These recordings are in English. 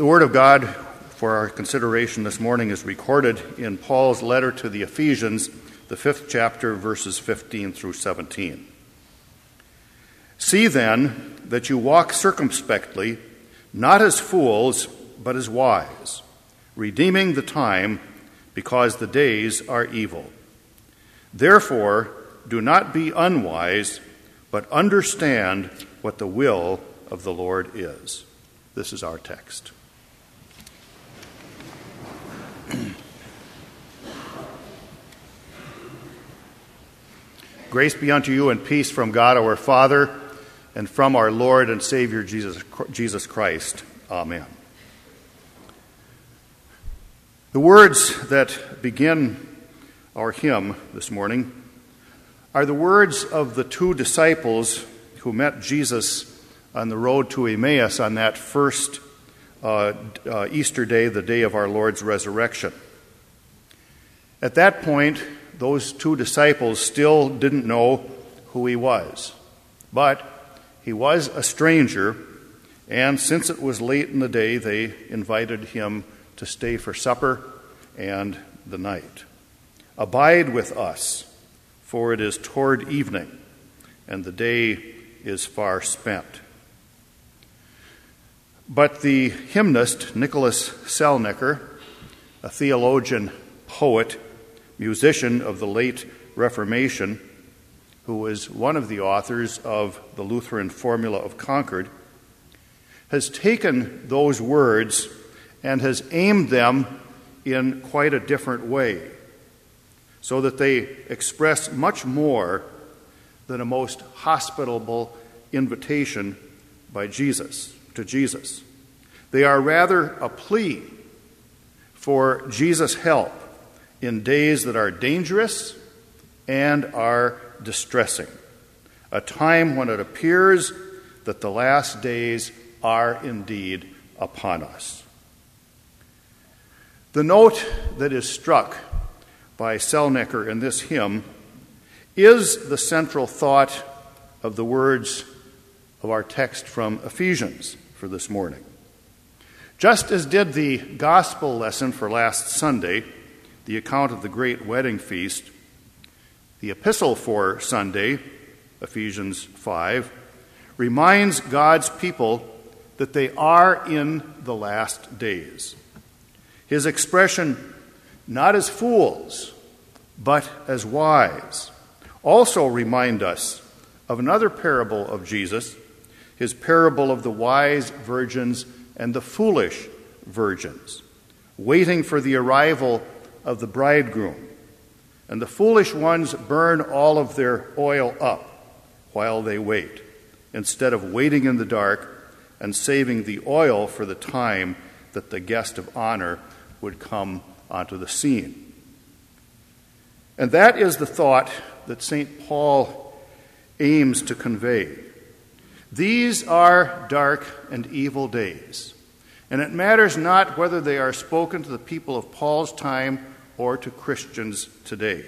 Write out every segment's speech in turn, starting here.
The Word of God for our consideration this morning is recorded in Paul's letter to the Ephesians, the 5th chapter, verses 15 through 17. See then that you walk circumspectly, not as fools, but as wise, redeeming the time, because the days are evil. Therefore, do not be unwise, but understand what the will of the Lord is. This is our text. Grace be unto you and peace from God our Father and from our Lord and Savior Jesus Christ. Amen. The words that begin our hymn this morning are the words of the two disciples who met Jesus on the road to Emmaus on that first Easter day, the day of our Lord's resurrection. At that point, those two disciples still didn't know who he was. But he was a stranger, and since it was late in the day, they invited him to stay for supper and the night. Abide with us, for it is toward evening, and the day is far spent. But the hymnist Nicholas Salnecker, a theologian, poet, musician of the late Reformation, who was one of the authors of the Lutheran Formula of Concord, has taken those words and has aimed them in quite a different way, so that they express much more than a most hospitable invitation by Jesus to Jesus. They are rather a plea for Jesus' help in days that are dangerous and are distressing, a time when it appears that the last days are indeed upon us. The note that is struck by Salnecker in this hymn is the central thought of the words of our text from Ephesians for this morning. Just as did the gospel lesson for last Sunday, the account of the great wedding feast, the epistle for Sunday, Ephesians 5, reminds God's people that they are in the last days. His expression, not as fools, but as wise, also remind us of another parable of Jesus, his parable of the wise virgins and the foolish virgins, waiting for the arrival of the bridegroom. And the foolish ones burn all of their oil up while they wait, instead of waiting in the dark and saving the oil for the time that the guest of honor would come onto the scene. And that is the thought that St. Paul aims to convey. These are dark and evil days, and it matters not whether they are spoken to the people of Paul's time or to Christians today.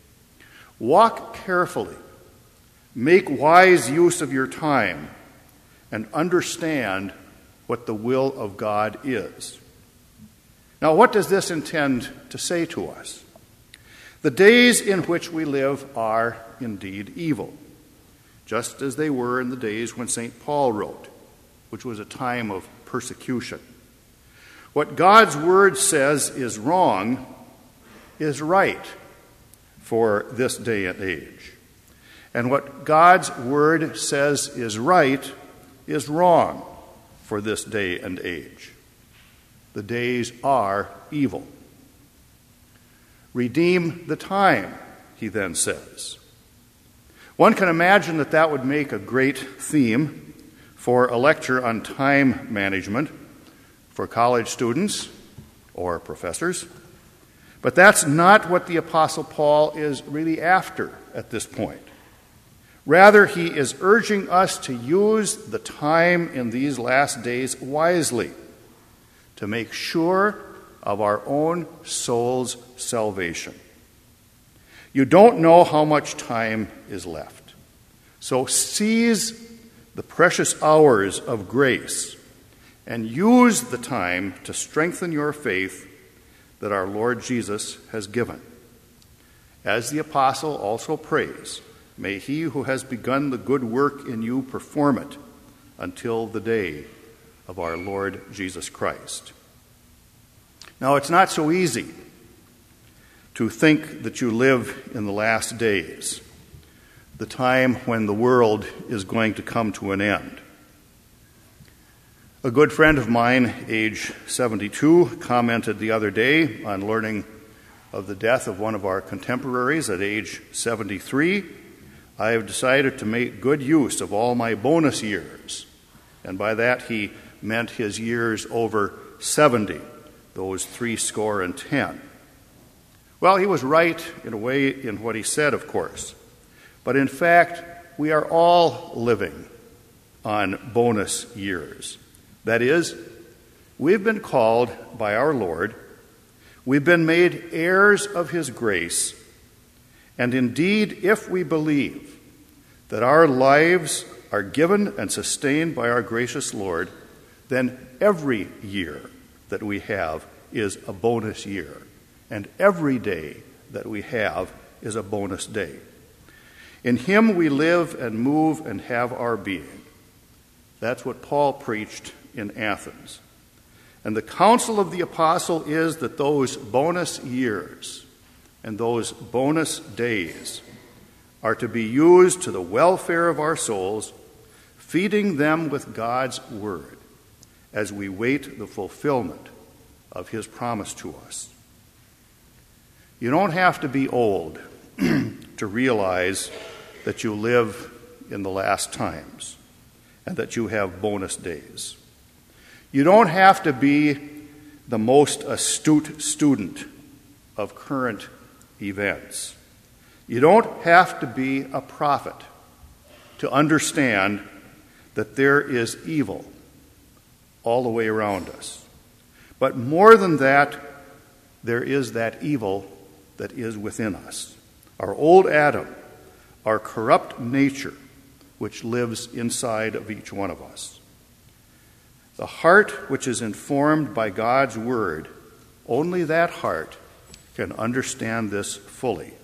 Walk carefully, make wise use of your time, and understand what the will of God is. Now, what does this intend to say to us? The days in which we live are indeed evil, just as they were in the days when St. Paul wrote, which was a time of persecution. What God's word says is wrong is right for this day and age. And what God's word says is right is wrong for this day and age. The days are evil. Redeem the time, he then says. One can imagine that that would make a great theme for a lecture on time management for college students or professors. But that's not what the Apostle Paul is really after at this point. Rather, he is urging us to use the time in these last days wisely, to make sure of our own soul's salvation. You don't know how much time is left, so seize the precious hours of grace and use the time to strengthen your faith that our Lord Jesus has given. As the apostle also prays, may he who has begun the good work in you perform it until the day of our Lord Jesus Christ. Now, it's not so easy to think that you live in the last days, the time when the world is going to come to an end. A good friend of mine, age 72, commented the other day on learning of the death of one of our contemporaries at age 73, "I have decided to make good use of all my bonus years." And by that he meant his years over 70, those 70. Well, he was right in a way in what he said, of course. But in fact, we are all living on bonus years. That is, we've been called by our Lord, we've been made heirs of his grace, and indeed, if we believe that our lives are given and sustained by our gracious Lord, then every year that we have is a bonus year, and every day that we have is a bonus day. In him we live and move and have our being. That's what Paul preached in Athens. And the counsel of the apostle is that those bonus years and those bonus days are to be used to the welfare of our souls, feeding them with God's word as we wait the fulfillment of his promise to us. You don't have to be old to realize that you live in the last times and that you have bonus days. You don't have to be the most astute student of current events. You don't have to be a prophet to understand that there is evil all the way around us. But more than that, there is that evil that is within us. Our old Adam, our corrupt nature, which lives inside of each one of us. The heart which is informed by God's word, only that heart can understand this fully.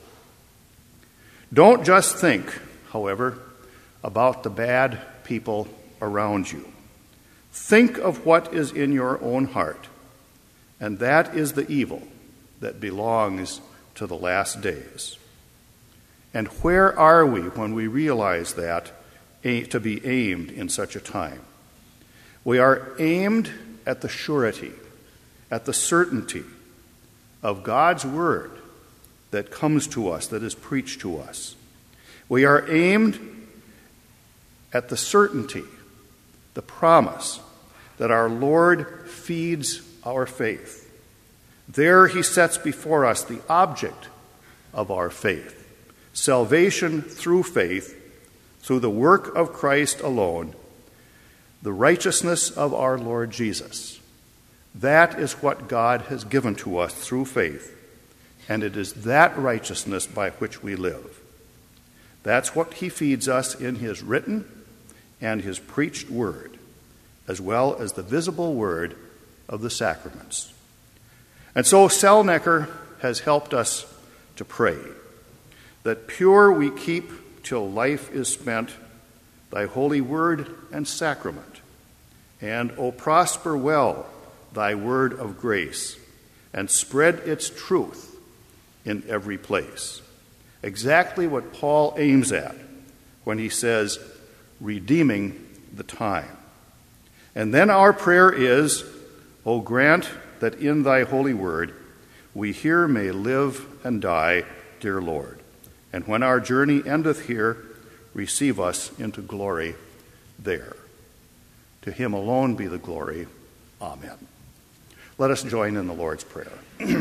Don't just think, however, about the bad people around you. Think of what is in your own heart, and that is the evil that belongs to the last days. And where are we when we realize that to be aimed in such a time? We are aimed at the surety, at the certainty of God's word that comes to us, that is preached to us. We are aimed at the certainty, the promise that our Lord feeds our faith. There he sets before us the object of our faith, salvation through faith, through the work of Christ alone, the righteousness of our Lord Jesus. That is what God has given to us through faith, and it is that righteousness by which we live. That's what he feeds us in his written and his preached word, as well as the visible word of the sacraments. And so Selnecker has helped us to pray that pure we keep till life is spent thy holy word and sacrament, and, O prosper well thy word of grace, and spread its truth in every place. Exactly what Paul aims at when he says, redeeming the time. And then our prayer is, O grant that in thy holy word we here may live and die, dear Lord. And when our journey endeth here, receive us into glory there. To him alone be the glory. Amen. Let us join in the Lord's Prayer.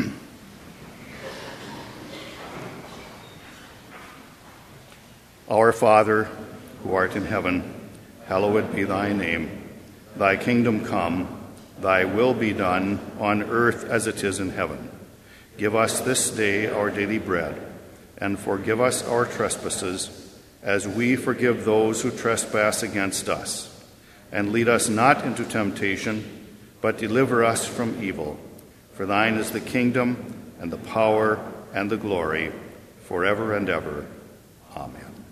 Our Father, who art in heaven, hallowed be thy name. Thy kingdom come, thy will be done on earth as it is in heaven. Give us this day our daily bread, and forgive us our trespasses, as we forgive those who trespass against us. and lead us not into temptation, but deliver us from evil. For thine is the kingdom, and the power, and the glory, forever and ever. Amen.